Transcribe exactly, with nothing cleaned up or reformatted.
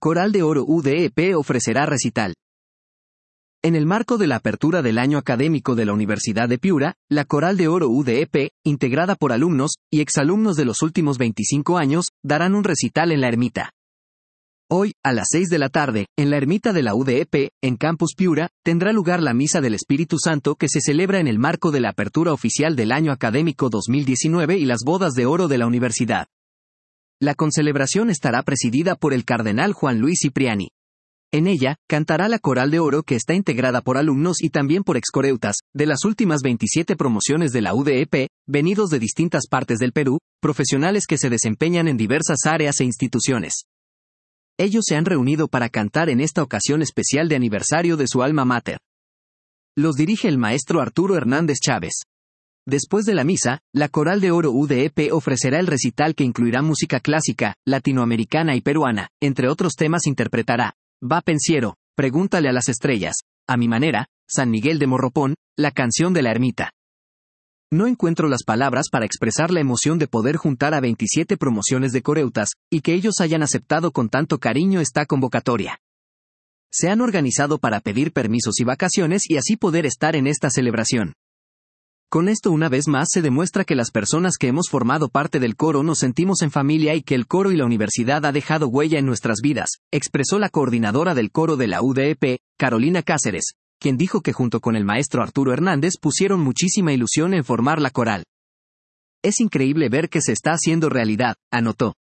Coral de Oro U D E P ofrecerá recital. En el marco de la apertura del año académico de la Universidad de Piura, la Coral de Oro U D E P, integrada por alumnos y exalumnos de los últimos veinticinco años, darán un recital en la ermita. Hoy, a las seis de la tarde, en la ermita de la U D E P, en Campus Piura, tendrá lugar la Misa del Espíritu Santo que se celebra en el marco de la apertura oficial del año académico dos mil diecinueve y las bodas de oro de la universidad. La concelebración estará presidida por el cardenal Juan Luis Cipriani. En ella, cantará la Coral de Oro que está integrada por alumnos y también por excoreutas, de las últimas veintisiete promociones de la U D E P, venidos de distintas partes del Perú, profesionales que se desempeñan en diversas áreas e instituciones. Ellos se han reunido para cantar en esta ocasión especial de aniversario de su alma mater. Los dirige el maestro Arturo Hernández Chávez. Después de la misa, la Coral de Oro U D E P ofrecerá el recital que incluirá música clásica, latinoamericana y peruana, entre otros temas interpretará Va Pensiero, Pregúntale a las estrellas, A mi manera, San Miguel de Morropón, la canción de la ermita. No encuentro las palabras para expresar la emoción de poder juntar a veintisiete promociones de coreutas, y que ellos hayan aceptado con tanto cariño esta convocatoria. Se han organizado para pedir permisos y vacaciones y así poder estar en esta celebración. Con esto una vez más se demuestra que las personas que hemos formado parte del coro nos sentimos en familia y que el coro y la universidad ha dejado huella en nuestras vidas, expresó la coordinadora del coro de la U D E P, Carolina Cáceres, quien dijo que junto con el maestro Arturo Hernández pusieron muchísima ilusión en formar la coral. Es increíble ver que se está haciendo realidad, anotó.